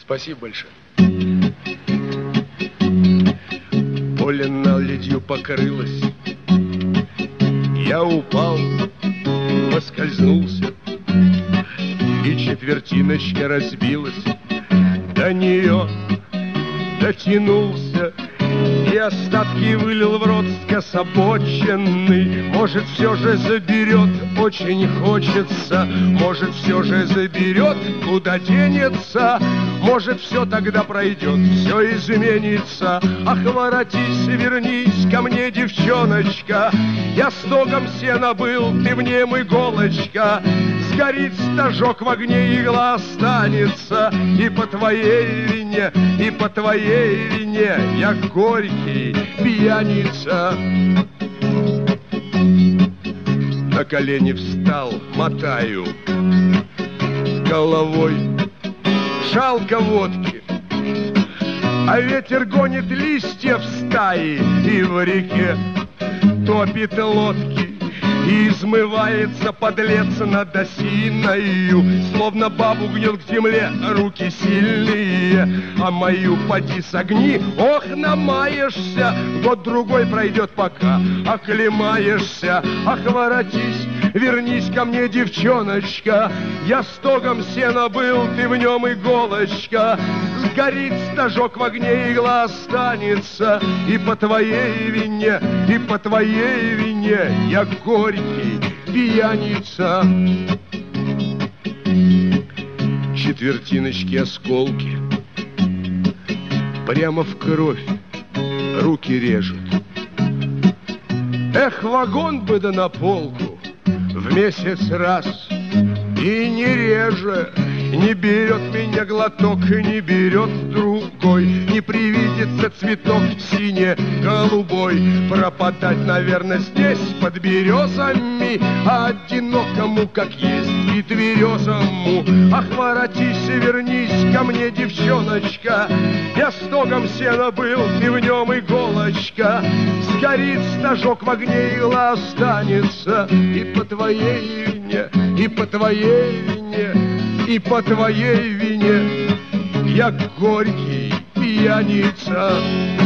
Спасибо большое. Поле наледью покрылось. Я упал, поскользнулся, и четвертиночка разбилась. До нее дотянулся и остатки вылил в рот скособоченный. Может, все же заберет, очень хочется. Может, все же заберет, куда денется. Может, все тогда пройдет, все изменится. Ах, воротись, вернись ко мне, девчоночка. Я стогом сена был, ты в нем иголочка. Сгорит стажок в огне, игла останется. И по твоей вине, и по твоей вине я горький пьяница. На колени встал, мотаю головой. Жалко водки, а ветер гонит листья в стае, и в реке топит лодки. И измывается подлец над осиною, словно бабу гнет к земле руки сильные. А мою поди согни, ох, намаешься, год-другой пройдет, пока оклемаешься. Ах, воротись, вернись ко мне, девчоночка. Я стогом сена был, ты в нем иголочка. Сгорит стажок в огне, игла останется. И по твоей вине, и по твоей вине я горький пьяница. Четвертиночки, осколки прямо в кровь руки режут. Эх, вагон бы да на полку в месяц раз, и не реже. Не берет меня глоток, не берет другой. Не привидится цветок сине-голубой. Пропадать, наверное, здесь под березами, а одинокому, как есть, и тверезому. Ах, воротись, вернись ко мне, девчоночка. Я стогом сена был, ты в нем иголочка. Сгорит стажок в огне, игла останется. И по твоей вине, и по твоей вине, и по твоей вине я горький пьяница.